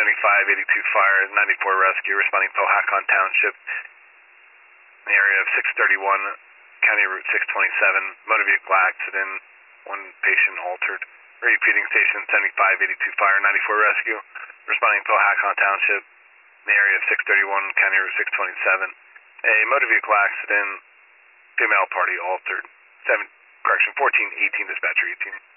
7582 fire, 94 rescue, responding Powhatan Township, in the area of 631 County Route 627, motor vehicle accident, one patient altered. Repeating, station 7582 fire, 94 rescue, responding Powhatan Township, in the area of 631 County Route 627. A motor vehicle accident, female party altered. 1418 dispatcher 18.